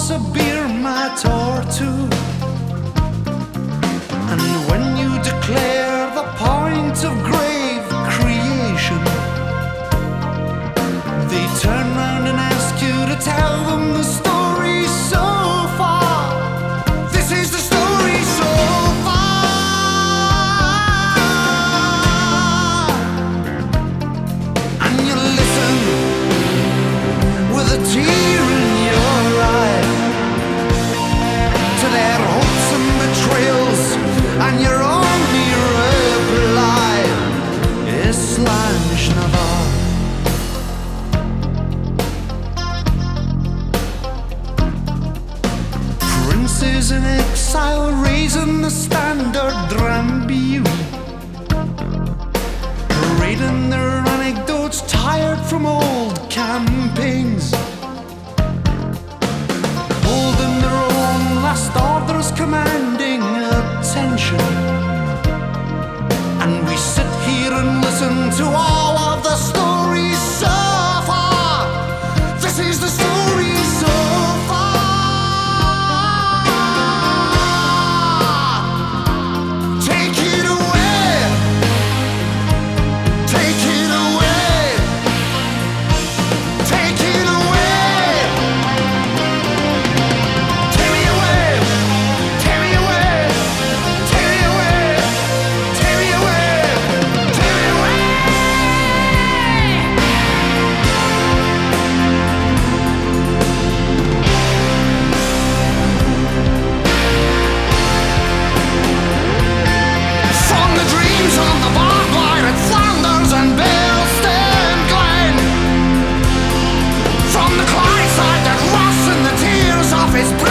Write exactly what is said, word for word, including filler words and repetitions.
a beer mat or two. And when you declare the point of grave creation, they turn round and ask you to tell them the story so far. This is the story so far. And you listen with a tear in your eye to their hopes and betrayals, and your only reply is Slange Navar. Princes in exile raising the standard Drambuie, parading their anecdotes tired from old campaigns, holding their own last orders commanding attention. And we sit here and listen to all of the stories so far. This is the story so far. Take it away, take it away, take it away. Take me away, take me away, take me away, take me away, take me away. From the dreams on the barbed wire at Flanders and Bilston Glen, from the Clydeside that rots in the tears of his